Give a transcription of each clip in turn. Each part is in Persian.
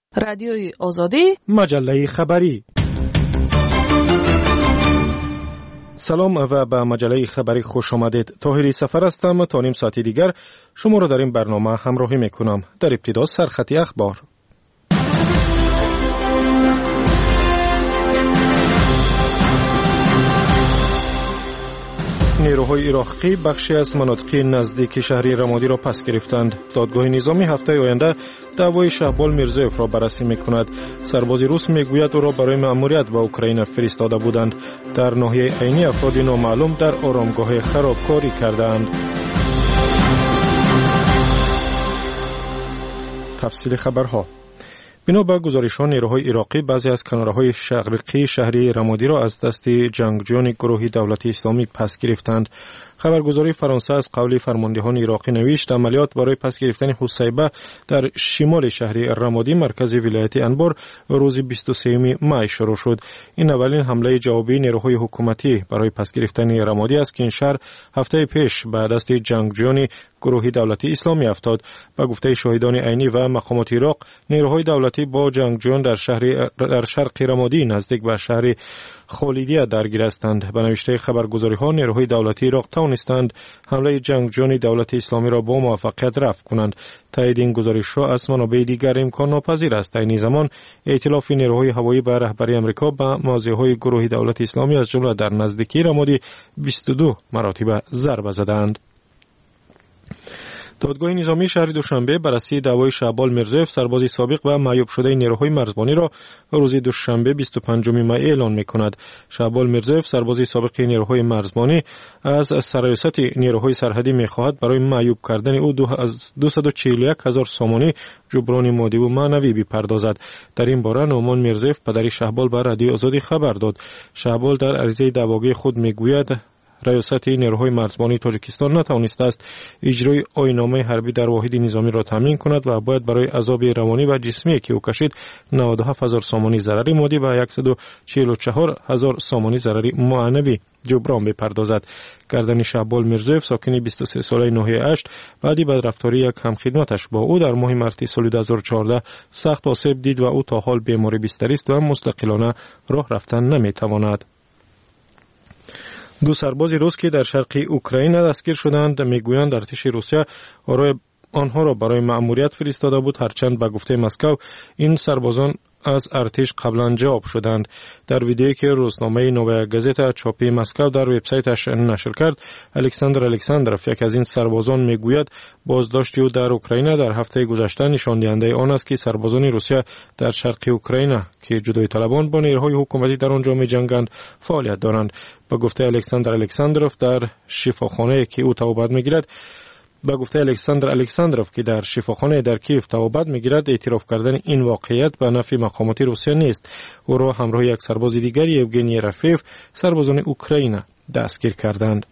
رادیوی آزادی، مجله خبری. سلام و به مجله خبری خوش آمدید. طاهری سفر هستم. تا نیم ساعتی دیگر شما را در این برنامه همراهی میکنم. در ابتدا سرخط اخبار. نیروهای عراقی بخشی از مناطق نزدیک شهر رمادی را پس گرفتند. دادگاه نظامی هفته آینده دعوای شهبال میرزایف را بررسی میکند. سرباز روس میگوید او را برای مأموریت به اوکراین فرستاده بودند. در ناحیه عینی افراد نامعلوم در آرامگاه خرابکاری کردند. تفصیل خبرها. بنا به گزارش‌های نیروهای عراقی، بعضی از کناره‌های شرقی شهر رمادی را از دست جنگجویان گروه دولت اسلامی پس گرفتند. خبرگزاری فرانسه از قول فرماندهان عراقی نوشت عملیات برای پس گرفتن حسیبه در شمال شهر رمادی مرکز ولایت انبار روز 23 می شروع شد. این اولین حمله جوابی نیروهای حکومتی برای پس گرفتن رمادی است که این شهر هفته پیش به دست جنگجویان گروه دولت اسلامی افتاد. به گفته شاهدان عینی و مقامات عراق، نیروهای دولتی با جنگجویان در شرق رمادی نزدیک به شهر خالیدیه درگیر هستند. به نوشته خبرگزاری‌ها، نیروهای دولتی عراق توانستند حمله جنگجویان دولت اسلامی را با موفقیت رفع کنند. تایید این گزارش‌ها از منابع دیگر امکان ناپذیر است. در این زمان ائتلاف نیروهای هوایی به رهبری آمریکا به مواضع‌های گروه دولت اسلامی از جمله در نزدیکی رمادی 22 مراتب ضربه زدند. دادگاه نظامی شهر دوشنبه بررسی دعوای شهبال میرزایف، سربازی سابق و معیوب شده نیروهای مرزبانی را روز دوشنبه 25 می اعلان می‌کند. شهبال میرزایف، سربازی سابق نیروهای مرزبانی، از سرریاست نیروهای سرحدی می‌خواهد برای معیوب کردن او 241,000 سامانی جبران مادی و معنوی بپردازد. در این باره نعمان میرزایف، پدر شهبال، به رادیو آزادی خبر داد. شهبال در عریضه دعواگوی خود می‌گوید ریاست نیروهای مرزبانی تاجیکستان نتوانسته است اجرای آیین‌نامه حربی در واحد نظامی را تامین کند و باید برای عذاب روانی و جسمی که او کشید 97,000 سامانی ضرری مادی و 144,000 سامانی ضرری معنوی جبران بپردازد. گردن شهبال میرزایف، ساکن 23 ساله ناحیه اشت، بعدی بدرفتاری یک همخدمتش با او در ماه مارس سال 2014 سخت آسیب دید و او تا حال بیماری بستری است و مستقلانه راه رفتن نمیتواند. دو سرباز روس که در شرق اوکراین دستگیر شدند میگویند ارتش روسیه آنها را برای مأموریت فرستاده بود، هرچند به گفته مسکو این سربازان از ارتش قبلا جواب شدند. در ویدیویی که روزنامه نووایا گازتا چاپی مسکو در وبسایتش نشر کرد، الکساندر الکساندروف، یک از این سربازان، میگوید بازداشت او در اوکراین در هفته گذشته نشان دهنده آن است که سربازان روسیه در شرق اوکراین که جدایی طلبان با نیروهای حکومتی در آنجا می‌جنگند فعالیت دارند. به گفته الکساندر الکساندروف در شفاخانه که او توبت می‌گیرد، که در شفاخانه در کیف توبت می‌گیرد، اعتراف کردن این واقعیت به نفع مقامات روسیه نیست. او را همراه یک سرباز دیگر، یوگنی رفیف، سربازان اوکراین دستگیر کردند.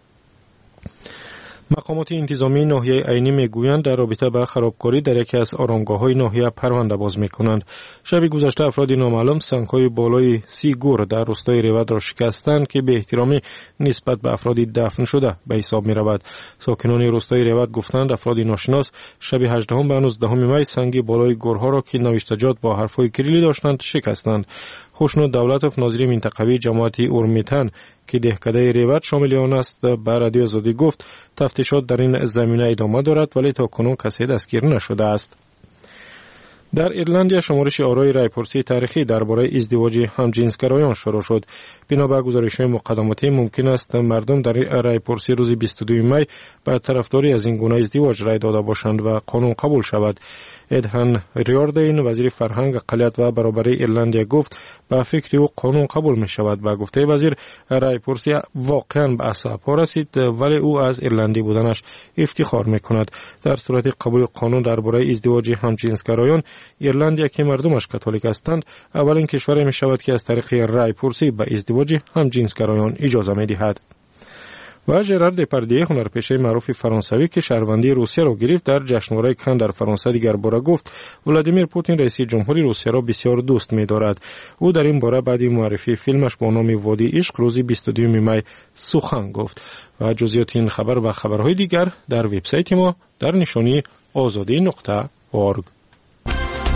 مقامات انتظامی ناحیه عینی میگویند در رابطه با خرابکاری در یکی از آرامگاه‌های ناحیه پرونده باز می‌کنند. شب گذشته افراد نامعلوم سنگ‌های بالای 30 گور در روستای ریوت را شکستند که به احترامی نسبت به افراد دفن شده به حساب می‌رود. ساکنان روستای ریوت گفتند افراد ناشناس شب 18 به 19 می سنگ بالای گورها را که نوشتجات با حرف‌های کریلی داشتند شکستند. خوشنود دولتوف، ناظر منطقوی جماعت اورمیتن که دهکده ریوت شامل آن است، به رادیو آزادی گفت تفتیشات در این زمینه ادامه دارد ولی تا کنون کسی دستگیر نشده است. در ایرلند شمارش آرای رایپرسی تاریخی درباره ازدواج همجنسگرایان شروع شد. بنا به گزارش‌های مقدماتی ممکن است مردم در رایپرسی روز 22 می به طرفداری از این گونه ازدواج رای داده باشند و قانون قبول شود. ادهن ریاردین، وزیر فرهنگ، اقلیت و برابری ایرلند، گفت به فکر او قانون قبول می شود. به گفته وزیر، رایپرسی واقعا به اعصاب رسید ولی او از ایرلندی بودنش افتخار می کند. در صورت قبول قانون درباره ازدواج همجنسگرایان، ایرلند که مردمش کاتولیک هستند اولین کشور می شود که از طریق رایپرسی به ازدواج همجنسگرایان اجازه می دهد. و ژرار دپاردیه، هنرپیشه معروف فرانسوی که شهروندی روسیه را گرفت، در جشنواره کن در فرانسه دیگر باره گفت ولادیمیر پوتین رئیس جمهوری روسیه را بسیار دوست می‌دارد. او در این باره بعد معرفی فیلمش با نام وادی عشق روز 22 می سخن گفت. و جزئیات این خبر و خبرهای دیگر در وبسایت ما در نشانی azadi.org.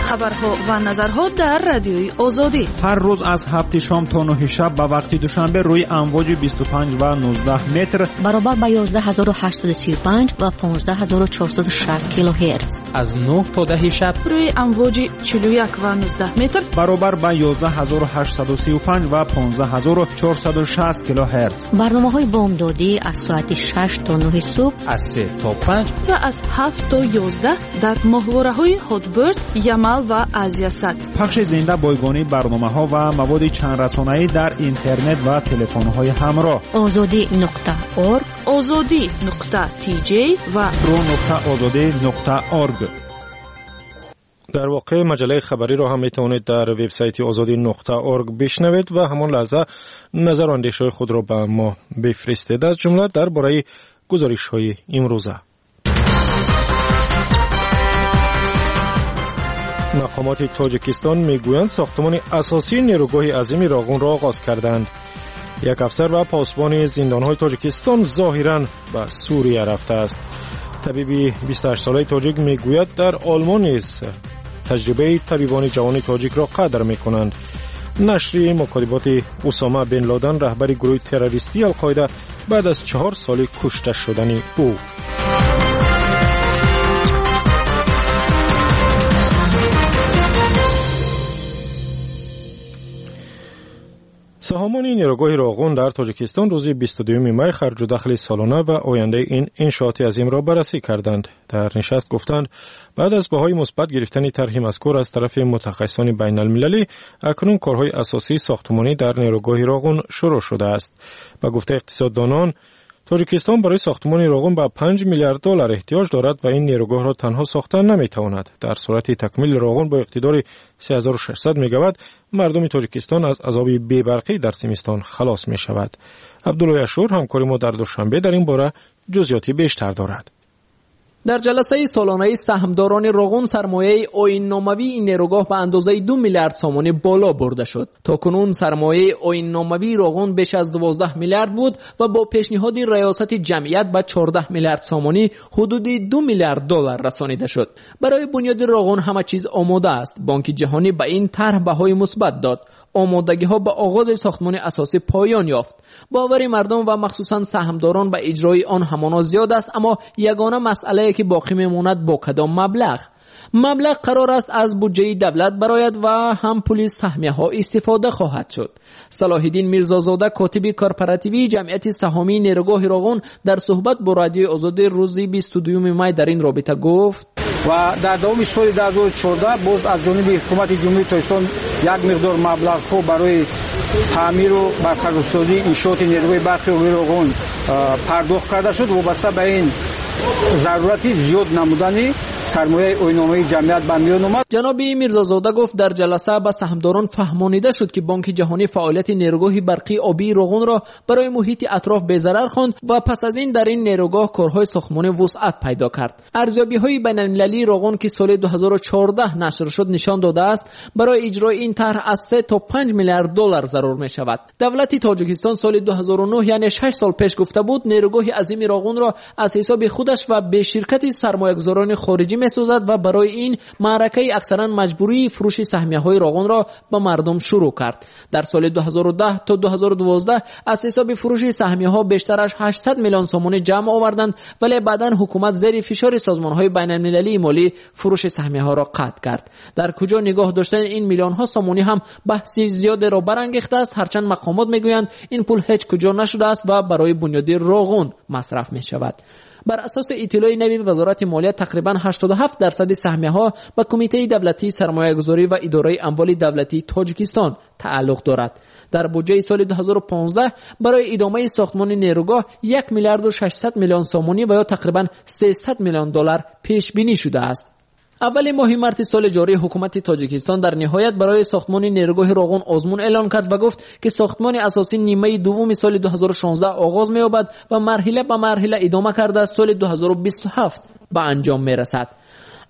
خبرها و نظرها در رادیوی آزادی. هر روز از 7 شام تا 9 شب به وقت دوشنبه روی امواج 25 و 19 متر برابر با 11835 و 15460 کیلوهرتز. از 9 تا 10 شب روی امواج 41 و 19 متر برابر با 11835 و 15460 کیلوهرتز. برنامه‌های بامدادی از ساعت 6 تا 9 صبح، از 3 تا 5 و از 7 تا 11 در ماهواره‌های هاتبرد، یمل و ازیاسد. پخش زنده بایگانی برنامه‌ها و مواد چند رسانه‌ای در اینترنت و تلفن‌های همراه. azadi.org، azadi.tj و pro.azadi.org. در واقع مجله خبری را هم میتونید در وبسایت azadi.org بشنوید و همان لحظه نظر و اندیشه‌های خود را به ما بفرستید، از جمله درباره گزارش‌های امروزه. مقامات تاجیکستان میگویند ساختمان اساسی نیروگاه عظیم راغون را آغاز کردند. یک افسر و پاسبان زندان‌های تاجیکستان ظاهراً به سوریه رفته است. طبیبی 28 ساله تاجیک میگوید در آلمان نیز تجربه طبیبان جوان تاجیک را قدر میکنند. نشریه مکاتبات اسامه بن لادن رهبر گروه تروریستی القاعده بعد از 4 سال کشته شدن او. سهامان نیروگاه راغون در تاجیکستان روز 22 می خرج و دخل سالانه و آینده این انشاءات عظیم را بررسی کردند. در نشست گفتند بعد از بهای مثبت گرفتن طرح مذکور از طرف متخصصان بین المللی، اکنون کارهای اساسی ساختمانی در نیروگاه راغون شروع شده است. با گفته اقتصاددانان، تاجیکستان برای ساختمان راغون به 5 میلیارد دلار احتیاج دارد و این نیروگاه را تنها ساختن نمیتواند. در صورت تکمیل راغون با اقتدار 3600 مگاوات، مردم تاجیکستان از عذاب بی‌برقی در زمستان خلاص می شود. عبدالله اشور همکار ما در دوشنبه در این باره جزئیاتی بیشتر دارد. در جلسه سالانه سهامداران راغون سرمایه آیین‌ناموی این نیروگاه به اندازه 2 میلیارد سومانی بالا برده شد. تاکنون سرمایه آیین‌ناموی راغون بیش از 12 میلیارد بود و با پیشنهاد ریاست جمعیت به 14 میلیارد سومانی حدود 2 میلیارد دلار رسانیده شد. برای بنیاد راغون همه چیز آماده است. بانک جهانی به این طرح بهای مثبت داد. آمادگی‌ها به آغاز ساختمان اساسی پایان یافت. باور مردم و مخصوصاً سهامداران به اجرای آن همانا زیاد است، اما یگانه مسئله که باقی میماند با کدام مبلغ قرار است از بودجه دولت برآید و هم پول سهمیه‌ها استفاده خواهد شد. صلاح الدین میرزازاده کاتب کارپراتیوی جمعیت سهامی نیروگاه راغون در صحبت با رادیو آزادی روز 22 می در این رابطه گفت و در دوام سال 2014 باز از جانب حکومت جمهوری تاجیکستان یک مقدار مبلغ‌ها برای تعمیر و برقرارسازی انشاءات نیروگاه برقی راغون پرداخت کرده شد. وابسته به این ضرورت زیاد نمودن سرمایه آیین‌ناموی جمعیت به میان آمد. جناب میرزازاده گفت در جلسه به سهامداران فهمانیده شد که بانک جهانی فعالیت نیروگاه برقی آبی راغون را برای محیط اطراف بی‌ضرر خواند و پس از این در این نیروگاه کارهای ساختمانی وسعت پیدا کرد. ارزیابی‌های بین‌المللی راغون که سال 2014 نشر شد نشان داده است برای اجرای این طرح از 3 تا 5 میلیارد دلار ضرور می شود. دولت تاجیکستان سال 2009 یعنی 6 سال پیش گفته بود نیروگاه عظیم راغون را از حساب خودش و به شرکت سرمایه‌گذاران خارجی می‌سازد و برای این معرکه اکثرا مجبوری فروش سهمیه‌های راغون را به مردم شروع کرد. در سال 2010 تا 2012 از حساب فروش سهمیه‌ها بیشتر از 800 میلیون سومانی جمع آوردند، ولی بعداً حکومت زیر فشار سازمان‌های بین‌المللی مالی فروش سهمیه‌ها را قطع کرد. در کجا نگاه داشتن این میلیون‌ها سومانی هم بحثی زیاد را برانگیخته است، هرچند مقامات میگویند این پول هیچ کجا نشده است و برای بنیاد راغون مصرف می‌شود. بر اساس اطلاع نوی وزارت مالیات تقریباً 87% سهمیه‌ها به کمیته دولتی سرمایه‌گذاری و اداره اموال دولتی تاجیکستان تعلق دارد. در بودجه سال 2015 برای ادامه ساختمان نیروگاه 1 میلیارد و 600 میلیون سومانی و یا تقریباً 300 میلیون دلار پیش بینی شده است. اول ماه مارس سال جاری حکومت تاجیکستان در نهایت برای ساختمان نیروگاه راغون آزمون اعلان کرد و گفت که ساختمان اساسی نیمه دوم سال 2016 آغاز می‌یابد و مرحله به مرحله ادامه کرده سال 2027 به انجام می‌رسد.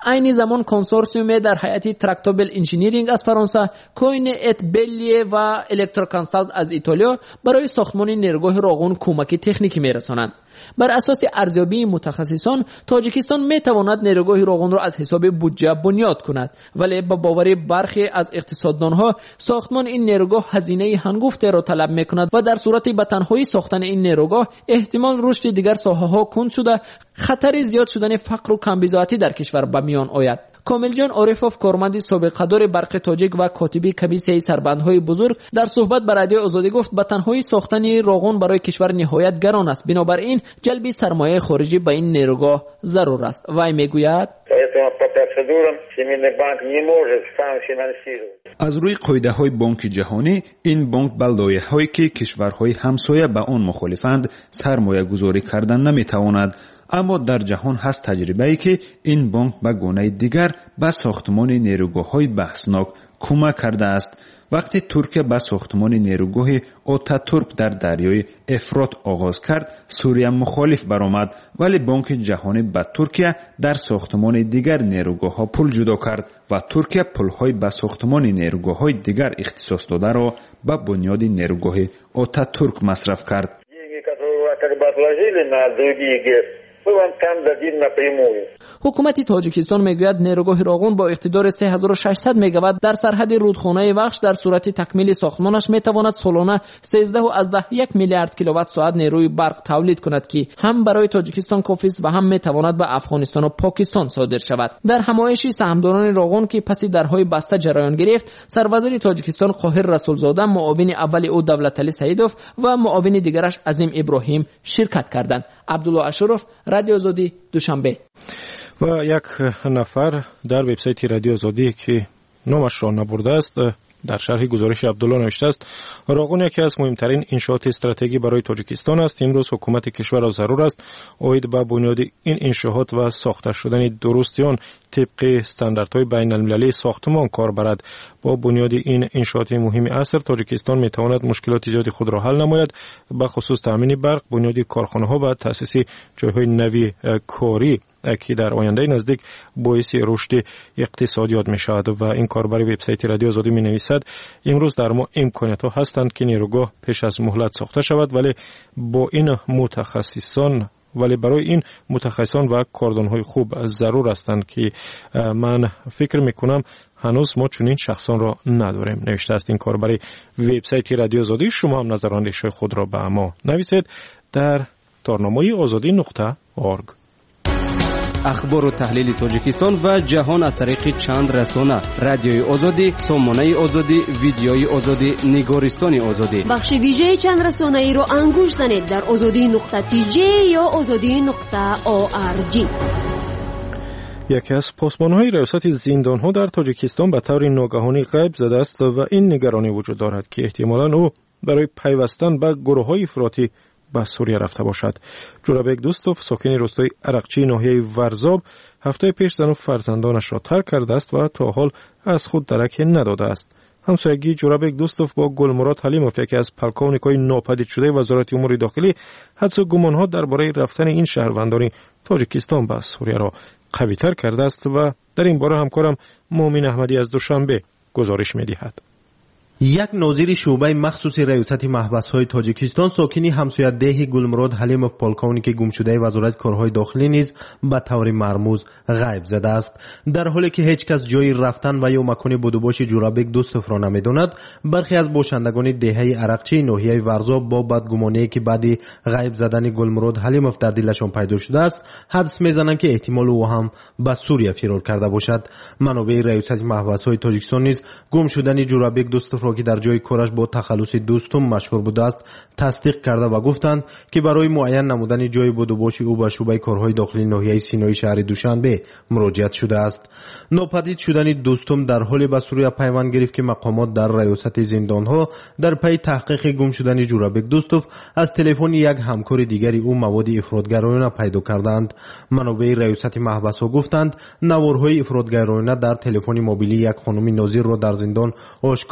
عین زمان کنسورسیوم در هیئت تراکتابل انجینیرینگ از فرانسه، کوین ات بلیه و الکتروکانسالت از ایتالیا برای ساختمان نیروگاه راغون کمک تکنیکی میرسانند. بر اساس ارزیابی متخصصان، تاجیکستان میتواند نیروگاه راغون را از حساب بودجه بنیاد کند، ولی با باور برخی از اقتصاددانها ساختمان این نیروگاه هزینه هنگفتی را طلب میکند و در صورت به تنهایی ساختن این نیروگاه احتمال رشد دیگر ساحه‌ها کند شده خطر زیاد شدن فقر و کمبزاعتی در کشور به میان آید. کاملجان عارفوف، کارمند سابقه‌دار برق تاجیک و کاتبی کبیسه سربندهای بزرگ، در صحبت با رادیو آزادی گفت به تنهایی ساختن راغون برای کشور نهایت گران است، بنابراین جلب سرمایه خارجی به این نیروگاه ضرور است. وی میگوید از روی قاعده‌های بانک جهانی، این بانک به لایحه‌هایی که کشورهای همسایه به آن مخالفند سرمایه گذاری کردن نمیتواند. اما در جهان هست تجربه‌ای که این بانک به گونه دیگر به ساختمان نیروگاه‌های بحثناک کمک کرده است. وقتی ترکیه به ساختمان نیروگاه آتاتورک در دریای افرات آغاز کرد، سوریه مخالف برآمد، ولی بانک جهانی به ترکیه در ساختمان دیگر نیروگاه‌ها پول جدا کرد و ترکیه پول‌های به ساختمان نیروگاه‌های دیگر اختصاص داده را به بنیاد نیروگاه آتاتورک مصرف کرد. حکومت تاجیکستان میگوید نیروگاه راغون با اقتدار 3600 مگاوات در سرحد رودخانه وخش در صورت تکمیل ساختمانش میتواند سالانه 13.1 میلیارد کیلووات ساعت نیروی برق تولید کند که هم برای تاجیکستان کافی است و هم میتواند به افغانستان و پاکستان صادر شود. در همایشی سهامداران راغون که پس درهای بسته جریان گرفت، سروزیر تاجیکستان قاهر رسولزاده، معاون اول او دولتعلی سعیدوف و معاون دیگرش عظیم ابراهیم شرکت کردند. عبدالله اشرف، رادیو آزادی، دوشنبه. و یک نفر در وبسایت رادیو آزادی که نامش را نبرده است در شرح گزارش عبدالله نوشته است: راغون یکی از مهمترین انشاءات استراتژی برای تاجیکستان است. امروز حکومت کشور را ضرور است عاید به بنیاد این انشاءات و ساخته شدن درستی آن طبق استانداردهای بین المللی ساختمان کار برد. با بنیاد این انشاءات مهم عصر، تاجیکستان می تواند مشکلات زیادی خود را حل نماید، به خصوص تامین برق، بنیاد کارخانه‌ها و تأسیس جایهای نوی کاری که در آینده نزدیک باعث رشد اقتصادیات می شود. و این کاربر وبسایت رادیو آزادی می نویسد: امروز در ما امکانات ها هستند که نیروگاه پیش از مهلت ساخته شود، ولی برای این متخصصان و کاردانهای خوب ضرور هستند که من فکر میکنم هنوز ما چنین شخصان را نداریم. نوشته است این کاربر وبسایت رادیو آزادی. شما هم نظراندیش خود را به ما نویسید در تارنامه azadi.org. اخبار و تحلیل تاجیکستان و جهان از طریق چند رسانه: رادیوی آزادی، سامانه آزادی، ویدیوی آزادی، نگارستان آزادی. بخش ویژه چند رسانه ای را انگوش زنید در azadi.tj یا azadi.org. یکی از پاسبان‌های ریاست زندان‌ها در تاجیکستان به طور ناگهانی غیب زده است و این نگرانی وجود دارد که احتمالاً او برای پیوستن به گروه‌های افراطی به سوریه رفته باشد. جورابک دوستوف، ساکن روستای عرقچی ناحیه ورزاب، هفته پیش زن و فرزندانش را ترک کرده است و تا حال از خود درک نداده است. همسایگی جورابک دوستوف با گلمراد حلیموف، یکی از پلکاونیک‌های ناپدید شده وزارت امور داخلی، حدس و گمان‌ها درباره رفتن این شهروندان تاجیکستان به سوریه را قوی‌تر کرده است و در این باره همکارم مومن احمدی از دوشنبه گزارش می‌دهد. یک ناظر شعبه مخصوص ریاست محبس‌های تاجیکستان، ساکنی همسایه‌ده گلمراد حلیموف پالکاونی که گم شده وزارت کارهای داخلی نیز به طور مرموز غیب زده است. در حالی که هیچ کس جای رفتن و یا مکان بودوباش جورابک دوستوف را نمی‌داند، برخی از باشندگان دهه عرقچی ناحیه ورزاب با بدگمانی که بعد غیب زدن گلمراد حلیموف در دلشان پیدا شده است، حدس می‌زنند که احتمال او هم به سوریه فرار کرده باشد. منابع ریاست محبس‌های تاجیکستان نیز گم شدن جورابک دوستوف را که در جای کارش با تخلص دوستم مشهور بوده است تصدیق کرده و گفتند که برای معین نمودن جای بودوباش او به شعبه کارهای داخلی ناحیه سینایی شهر دوشنبه مراجعه شده است. ناپدید شدن دوستم در حالی به سوریه پیوند گرفت که مقامات در ریاست زندانها در پی تحقیق گم شدن جورابک دوستوف از تلفن یک همکار دیگری او مواد افراطگرایانه پیدا کردند. منابع ریاست محبس‌ها گفتند نوارهای افراطگرایانه در تلفن موبیلی یک خانم ناظر را در زندان آشکار کردند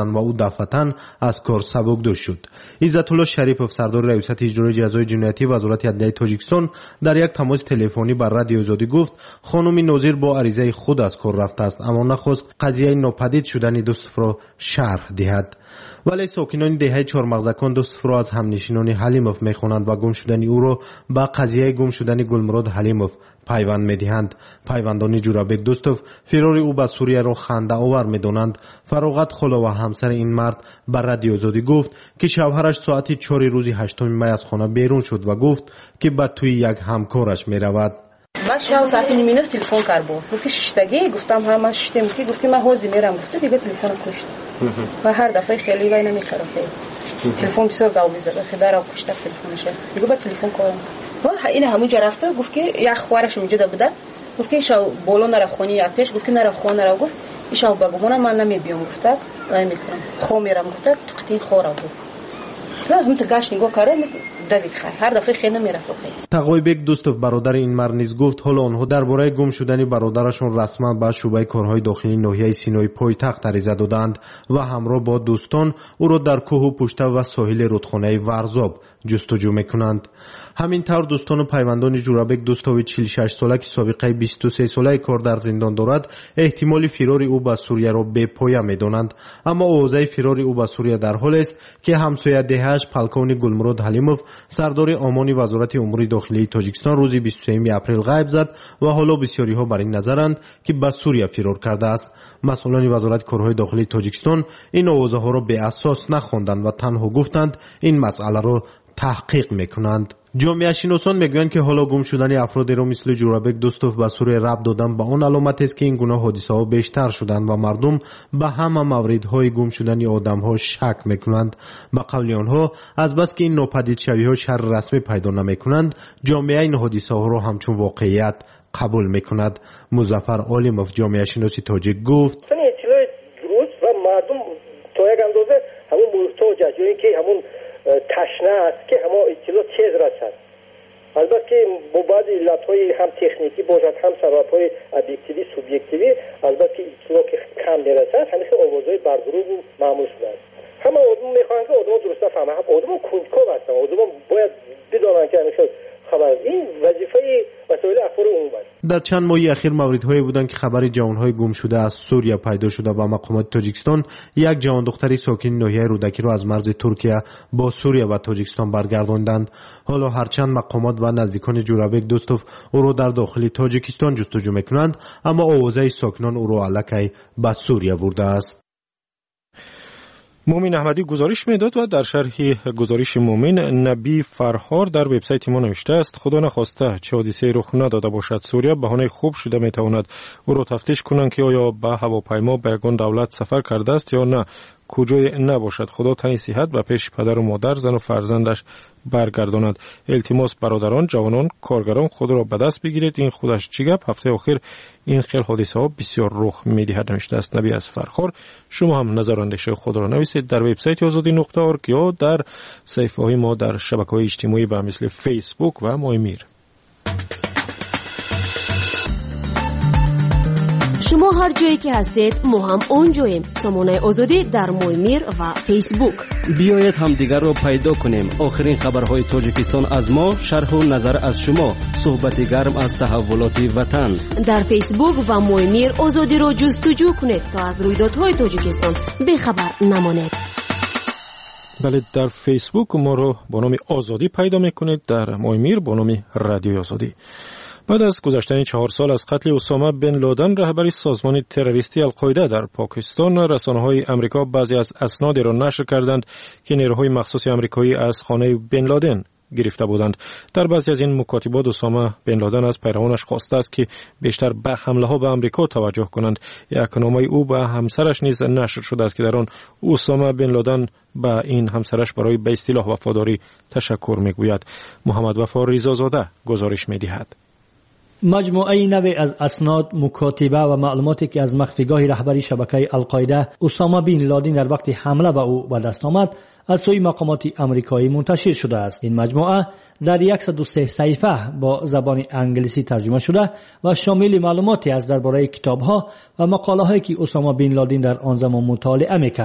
دادند و او دفعتاً از کار سبکدوش شد. عزت‌الله شریفов سردار ریاست اجرایی جزای جنایتی وزارت عدلیه تاجیکستان در یک تماس تلفنی بر رادیو آزادی گفت خانم ناظر با عریضه خود از کار رفته است، اما نخواست قضیه ناپدید شدن دوست را شرح دهد. ولی ساکنان دهه چهارمغزکان دوست را از همنشینان حلیمov میخوانند و گم شدن او را با قضیه گم شدن گلمراد حلیمov پیوند میدهند. پیوندان جورابک دوستov فرار او به سوریه را خنده آور میدانند. فراغت خاله و همسر این مرد بر رادیو آزادی گفت که شوهرش ساعت 4 روز 8 می از خانه بیرون شد و گفت که به توی یک همکارش میرود. بعد شب ساعت 9 تلفن کرد گفت ششتگی گفتم همه شتم که گفت من حاضر میرم گفت دیگه تلفن کشت و هر دفعه خیلی وای نمیکرد تلفن بسیار داو میزد خدای را کشت تلفنش دیگه با تلفن کردم و این همونجا رفته گفت که یک خوارش اونجا بوده گفت که شو بالا نره خونی یک پیش گفت که نره خونه نره گفت ایشو بگم من نمیبیام گفت نمیکنم خو میرم گفت تقطین خورا گفت هم تو گاش نگاه کرد دوید خیر هر دفعه خیلی نمیرفت. تقایبک دوستov برادر این مرد نیز گفت حالا آنها درباره گم شدن برادرشان رسما به شعبه کارهای داخلی ناحیه سینای پایتخت عریضه دادند و همراه با دوستان او را در کوه و پشته و ساحل رودخانه ورزاب جستجو میکنند. همین طور دوستان و پیوندان جورابک دوستاوی 46 ساله که سابقه 23 ساله کار در زندان دارد احتمال فرار او به سوریه را به پایه میدانند، اما اوضاع فرار او به سوریه در حال است که همسایه دهش پلکان گلمراد حلیمov سردار آمانی وزارت امور داخلی تاجیکستان روز 23 اپریل غیب زد و حالا بسیاری ها بر این نظرند که به سوریه فرار کرده است. مسئولان وزارت کارهای داخلی تاجیکستان این اوضاع ها را به اساس نخواندند و تنها گفتند این مسئله را تحقیق میکنند. جامعه شناسان میگویند که حالا گم شدن افرادی را مثل جورابک دوستov به سوریه ربط دادن به آن علامت است که این گونه حادثه ها بیشتر شدند و مردم به همه موردهای گم شدن آدم ها شک میکنند. به قول آنها از بس که این ناپدید شوی ها شرح رسمی پیدا نمیکنند جامعه این حادثه ها را همچون واقعیت قبول میکند. مظفر عالمov جامعه شناسی تاجیک گفت اطلاع درست و مردم تا یک اندازه همون محتاج است یا اینکه همون تشنه است که همه اطلاع تیز رسد. البته که با بعض علتهای هم تکنیکی باشد هم سببهای ابیکتیوی سوبیکتیوی البته اطلاع که کم میرسد همیشه آوازهای برگروه و معمول شده است. همه آدم میخواهند که آدم درست نفهمه، آدم کنجکاو هستند، آدم باید بدانند که همیشه خبر این وظیفه مسائل اخبار عمومی است. در چند ماه اخیر موردهایی بودند که خبر جوانهای گم شده از سوریه پیدا شده و مقامات تاجیکستان یک جوان دختری ساکن ناحیه رودکی را از مرز ترکیه با سوریه و تاجیکستان برگرداندند. حالا هرچند مقامات و نزدیکان جورابک دوستov او را در داخل تاجیکستان جستجو میکنند، اما آوازه ساکنان او را الکی به سوریه برده است. مومن احمدی گزارش میداد و در شرح گزارش مومن نبی فرهار در وبسایت ما نوشته است خدا نخواسته چه حادثه‌ای رخ نداده باشد سوریه بهانه خوب شده میتواند او را تفتیش کنند که آیا به هواپیما به یگان دولت سفر کرده است یا نه، کجای نباشد. خدا تنی صحت به پیش پدر و مادر زن و فرزندش برگرداند. التماس برادران جوانان کارگران خود را به دست بگیرید. این خودش چی گپ؟ هفته آخر این خیل حادثه ها بسیار رخ میدهد نوشته است نبی از فرخار. شما هم نظر اندیشه خود را نویسید در وبسایت azadi.org یا در صفحه های ما در شبکه‌های اجتماعی به مثل فیسبوک و مایمیر. شما هر جایی که هستید ما هم اونجاییم. سامانه آزادی در مایمیر و فیسبوک. بیایید هم دیگر رو پیدا کنیم. آخرین خبرهای تاجیکستان از ما، شرح و نظر از شما، صحبت گرم از تحولات وطن. در فیسبوک و مایمیر آزادی رو جستجو کنید تا از رویدادهای تاجیکستان بخبر نمانید. بله، در فیسبوک ما رو با نام آزادی پیدا میکنید، در مایمیر با نام رادیو آزادی. بعد از گذشتن 4 سال از قتل اسامه بن لادن رهبر سازمان تروریستی القاعده در پاکستان، رسانه‌های آمریکا بعضی از اسنادی را نشر کردند که نیروهای مخصوص آمریکایی از خانه بن لادن گرفته بودند. در بعضی از این مکاتبات اسامه بن لادن از پیروانش خواسته است که بیشتر به حمله‌ها به آمریکا توجه کنند. یک نامه او به همسرش نیز نشر شده است که در آن اسامه بن لادن به این همسرش برای به اصطلاح وفاداری تشکر می‌گوید. محمد وفا ریزازاده گزارش می‌دهد. مجموعه نوی از اسناد، مکاتبه و معلوماتی که از مخفیگاه رهبری شبکه القاعده اسامه بن لادن در وقت حمله به او به دست آمد از سوی مقامات آمریکایی منتشر شده است. این مجموعه در 103 صفحه با زبان انگلیسی ترجمه شده و شامل معلوماتی است درباره کتاب‌ها و مقاله‌هایی که اسامه بن لادن در آن زمان مطالعه می‌کرد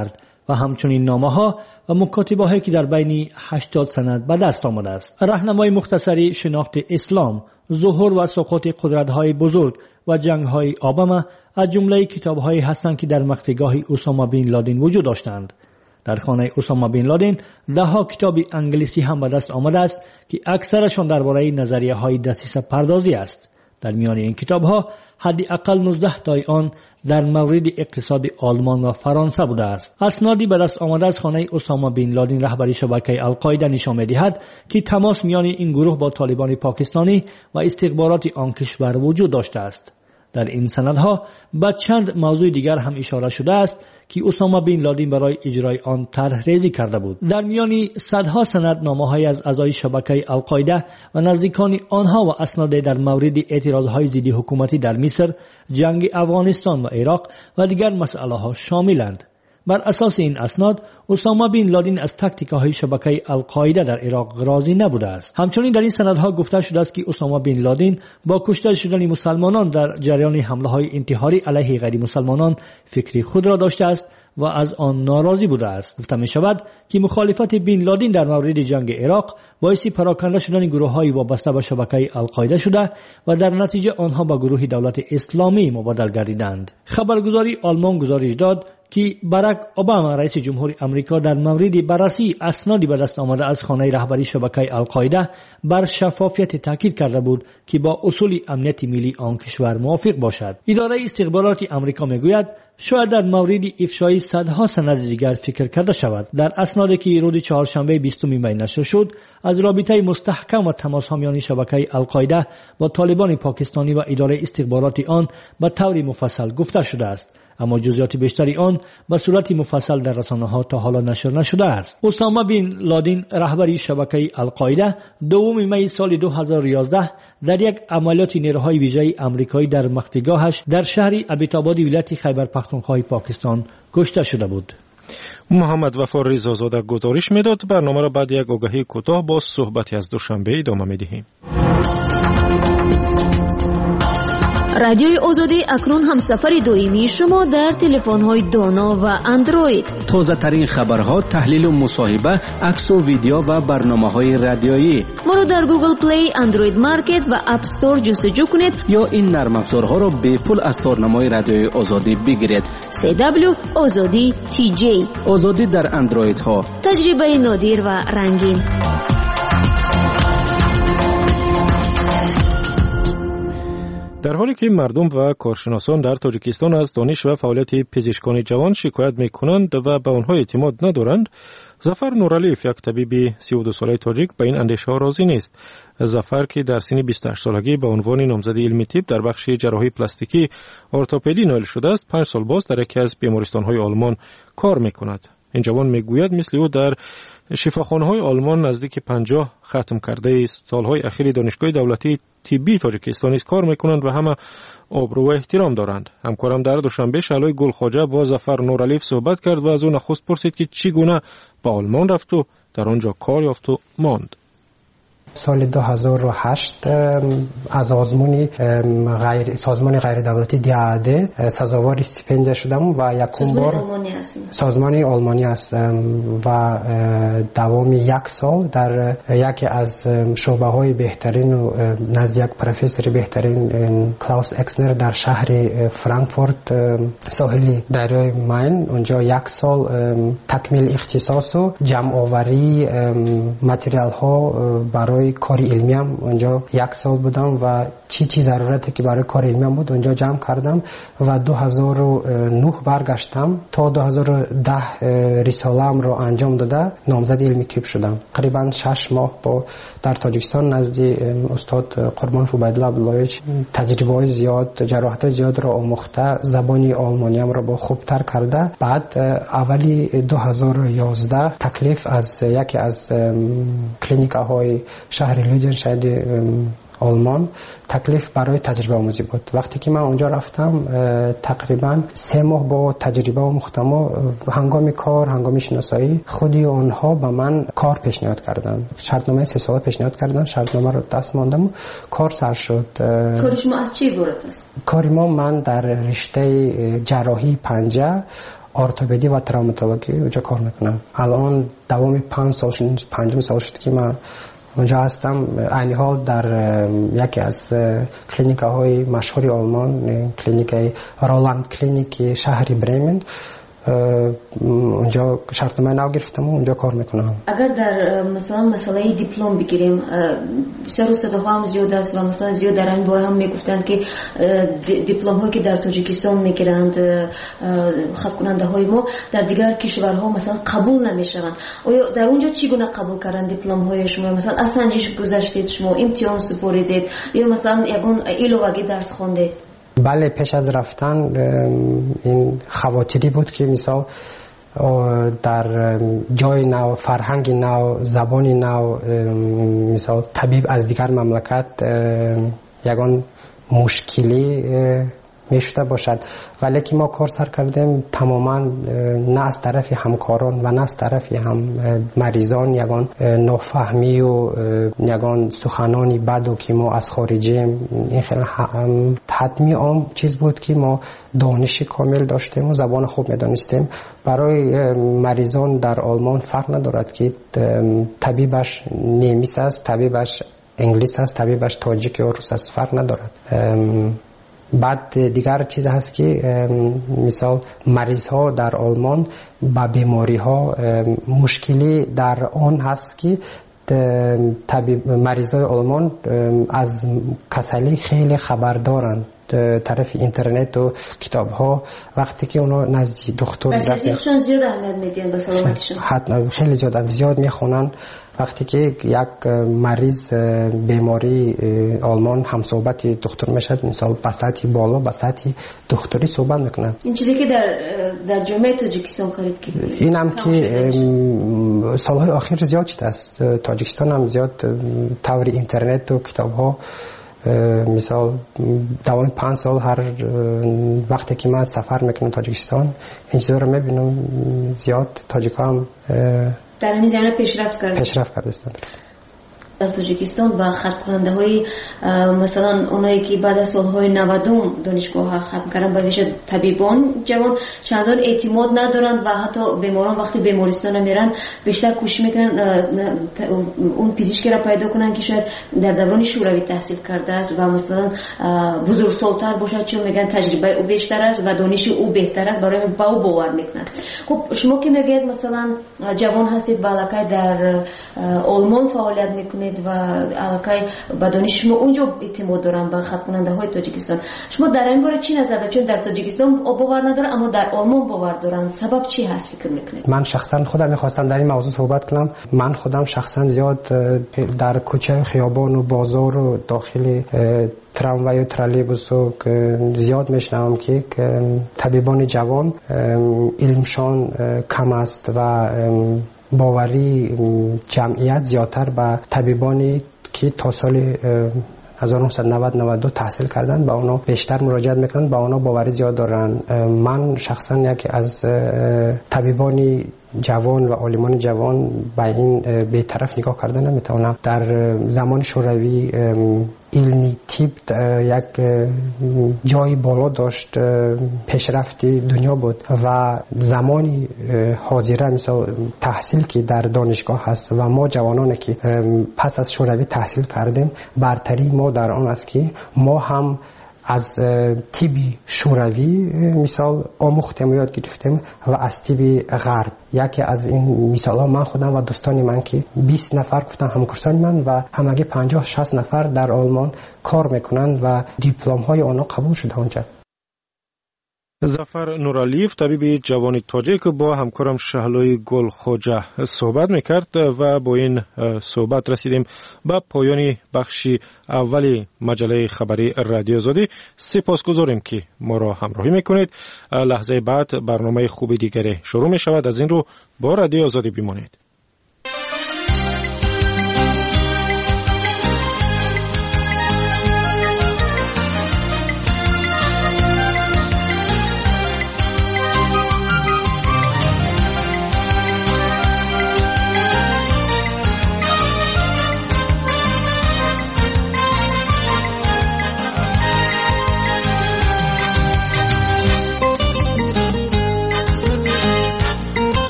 و همچنین نامه‌ها و مکاتبه‌هایی که در بین 80 سند به دست آمده است. راهنمای مختصری شناخت اسلام، ظهور و سقوط قدرت‌های بزرگ و جنگ‌های اوباما از جمله کتاب‌هایی هستند که در مخفیگاه اسامه بن لادن وجود داشتند. در خانه اسامه بن لادن ده‌ها کتاب انگلیسی هم به دست آمده است که اکثرشان درباره نظریه‌های دسیسه پردازی است. در میان این کتاب‌ها حداقل 19 تای آن در مورد اقتصاد آلمان و فرانسه بوده است. اسنادی به دست آمده از خانه اسامه بن لادن رهبری شبکه القاعده نشان می‌دهد که تماس میان این گروه با طالبان پاکستانی و استخبارات آن کشور وجود داشته است. در این سندها به چند موضوع دیگر هم اشاره شده است که اسامه بن لادن برای اجرای آن طرح ریزی کرده بود. در میان صدها سند نامه‌های از اعضای شبکه القاعده و نزدیکان آنها و اسناد در مورد اعتراضهای ضد حکومتی در مصر، جنگ افغانستان و عراق و دیگر مسائل‌ها شاملند. بر اساس این اسناد اسامه بن لادن از تاکتیک‌های شبکه القاعده در عراق راضی نبوده است. همچنین در این سندها گفته شده است که اسامه بن لادن با کشته شدن مسلمانان در جریان حمله‌های انتحاری علیه غیر مسلمانان فکری خود را داشته است و از آن ناراضی بوده است. گفته می شود که مخالفت بن لادن در مورد جنگ عراق باعث پراکنده شدن گروه‌های وابسته به شبکه القاعده شده و در نتیجه آنها به گروه دولت اسلامی مبادله گردیدند. خبرگزاری آلمان گزارش داد که باراک اوباما رئیس جمهور امریکا در مورد بررسی اسنادی به دست آمده از خانه رهبری شبکه القاعده بر شفافیت تاکید کرده بود که با اصول امنیت ملی آن کشور موافق باشد. اداره استخبارات امریکا میگوید شاید در مورد افشای صدها سند دیگر فکر کرده شود. در اسنادی که روز چهارشنبه 20 می نشر شد از رابطه مستحکم و تماس‌ها میان شبکه القاعده با طالبان پاکستانی و اداره استخبارات آن به طور مفصل گفته شده است، اما جزئیات بیشتری آن به صورت مفصل در رسانه‌ها تا حالا نشر نشده است. اسامه بن لادن رهبری شبکه القاعده 2 می سال 2011 در یک عملیات نیروهای ویژه آمریکایی در مخفیگاهش در شهر ابیتاباد ولایت خیبر پختونخوا پاکستان کشته شده بود. محمد وفا رضازاده گزارش میداد. برنامه را بعد یک آگهی کوتاه با صحبتی از دوشنبه ادامه میدهیم. رادیوی آزادی اکنون هم سفر دائمی شما در تلفن‌های دانا و اندروید. تازه ترین خبرها، تحلیل و مصاحبه، عکس و ویدیو و برنامه‌های رادیویی. ما رو در گوگل پلی، اندروید مارکت و اپ استور جستجو کنید یا این نرم افزارها را به پول از تارنمای رادیوی آزادی بگیرید. CW آزادی TJ. آزادی در اندروید ها. تجربه نادر و رنگین. در حالی که مردم و کارشناسان در تاجیکستان از دانش و فعالیت پزشکان جوان شکایت می‌کنند و به آنها اعتماد ندارند، ظفر نورعلیف، یک طبیب 32 ساله تاجیک، به این اندیشه‌ها راضی نیست. ظفر که در سن 28 سالگی به عنوان نامزد علمی طب در بخش جراحی پلاستیکی ارتوپدی نائل شده است، 5 سال باز در یکی از بیمارستان‌های آلمان کار می‌کند. این جوان می‌گوید مثل او در شفاخانه‌های آلمان نزدیک 50 ختم کرده سالهای اخیر دانشگاه دولتی طبی تاجیکستان کار میکنند و همه آبرو و احترام دارند. همکارم در دوشنبه شعلای گلخواجه با ظفر نورعلیف صحبت کرد و از او نخست پرسید که چگونه به آلمان رفت و در آنجا کار یافت و ماند. سال 2008 از سازمان غیر دولتی دیاده سزاوار استیپندیا شدم و یکم بار سازمان آلمانی هستم و دوام 1 سال در یکی از شعبه های بهترین و نزد یک پروفسور بهترین کلاوس اکسنر در شهر فرانکفورت ساحلی دریای ماین، اونجا 1 سال تکمیل اختصاص و جمع آوری متریال ها برای کار علمی هم اونجا 1 سال بودم و چی ضرورتی که برای کار علمی هم بود اونجا جمع کردم و 2009 برگشتم تا 2010 رساله‌ام رو انجام داده نامزد علمی طب شدم. تقریبا 6 ماه با در تاجیکستان نزد استاد قربان فوبایدالله عبداللهیچ تجربه زیاد، جراحت زیاد را آموخته، زبان آلمانی هم را با خوبتر کرده. بعد اولی 2011 تکلیف از یکی از کلینیک‌های شهر لودن شهر آلمان تکلیف برای تجربه آموزی بود. وقتی که من اونجا رفتم تقریبا 3 ماه با تجربه آموختم و هنگام کار، هنگام شناسایی خودی آنها به من کار پیشنهاد کردن. شرطنامه 3 ساله پیشنهاد کردن، شرطنامه رو دست ماندم و کار سر شد. کار شما از چی عبارت است؟ کار ما من در رشته جراحی پنجه، ارتوپدی و تروماتولوژی اونجا کار میکنم. الان دوام 5 سال شد، 5 سال شد که من اونجا هستم. عین حال در یکی از کلینیک‌های مشهور آلمان، کلینیک رولند کلینیک شهر برمن، اونجا شرطنامه نو گرفتم و اونجا کار میکنم. اگر در مثلا مسئله دیپلم بگیریم، بسیار صداها هم زیاد است و مثلا زیاد در این باره هم میگفتند که دیپلم هایی که در تاجیکستان میگیرند خط کننده های ما در دیگر کشورها مثلا قبول نمیشوند. آیا در اونجا چگونه قبول کردن دیپلم های شما؟ مثلا از سنجش گذشتید، شما امتحان سپردید یا مثلا یگان ایلوگی درس خواندید؟ بله، پیش از رفتن این خواطری بود که مثال در جای نو، فرهنگ نو، زبان نو، مثال طبیب از دیگر مملکت یگان مشکلی میشده باشد، ولی که ما کار سر کردیم تماما نه از طرف همکاران و نه از طرف هم مریضان یگان نافهمی و یگان سخنانی بد و که ما از خارجیم، این خیلی حتمی عام چیز بود که ما دانش کامل داشتیم و زبان خوب میدانستیم. برای مریضان در آلمان فرق ندارد که طبیبش نیمیس است، طبیبش انگلیس است، طبیبش تاجیک یا روس است، فرق ندارد. بعد دیگر چیز هست که مثال مریض ها در آلمان با بیماری ها مشکلی در آن هست که مریض های آلمان از کسلی خیلی خبر دارند طرف اینترنت و کتاب ها. وقتی که اونا نزد دکتر رفتن زیاد اهمیت میدن به سلامتیشون، حتما خیلی زیاد میخونن. وقتی که یک مریض بیماری آلمان هم صحبت دکتر میشد، مثلا بساطی بالا بساطی دکتری صحبت میکنن. این چیزی که در جامعه تاجیکستان قریب که این هم که سالهای اخیر زیاد شده است. تاجیکستان هم زیاد طور اینترنت و کتاب ها، مثال دوام 5 سال هر وقتی که من سفر میکنم تاجیکستان این چیزا رو میبینم، زیاد تاجیکا هم در این زمینه پیشرفت کرده است. در تاجیکستان با خط کننده های مثلا اونایی که بعد از سالهای 90 دانشگاه ختم کردن به ویژه طبیبان جوان چندان اعتماد ندارند و حتی بیماران وقتی بیمارستان میرن بیشتر کوشش میکنن اون پزشکی را پیدا کنن که شاید در دوران شوروی تحصیل کرده است و مثلا بزرگسال‌تر باشد، چون میگن تجربه او بیشتر است و دانش او بهتر است، برای با او باور میکنن. خب شما که میگید مثلا جوان هستید و علاقه در آلمان فعالیت میکنید و علاقه به دانش شما اونجا اعتماد دارن به خط کننده های تاجیکستان، شما در این باره چی نظر دارید؟ چون در تاجیکستان باور نداره اما در آلمان باور دارن، سبب چی هست فکر میکنید؟ من شخصا خودم میخواستم در این موضوع صحبت کنم. من خودم شخصا زیاد در کوچه خیابان و بازار و داخل تراموای و ترالیبوس زیاد میشنوم که طبیبان جوان علمشان کم است و باوری جمعیت زیادتر به طبیبانی که تا سال 1990-92 تحصیل کردن با اونا بیشتر مراجعت میکنن، با اونا باوری زیاد دارن. من شخصا یکی از طبیبان جوان و عالمان جوان به این به طرف نگاه کردن نمیتونم. در زمان شوروی علمی طب یک جای بالا داشت، پیشرفت دنیا بود و زمانی حاضره مثلا تحصیل که در دانشگاه هست و ما جوانانی که پس از شوروی تحصیل کردیم برتری ما در آن است که ما هم از طبی شوروی مثال آموختیم و یاد گرفتیم و از طبی غرب. یکی از این مثال ها من خودم و دوستان من که 20 نفر گفتن همکاران من و همگی 50-60 نفر در آلمان کار میکنند و دیپلم های آنها قبول شده اونجا. ظفر نورالیف طبیب جوان تاجیک با همکارم شهلای گل خوجه صحبت میکرد و با این صحبت رسیدیم به پایان بخش اولی مجله خبری رادیو آزادی. سپاسگزاریم که ما را همراهی میکنید. لحظه بعد برنامه خوب دیگری شروع می شود. از این رو با رادیو آزادی بمانید.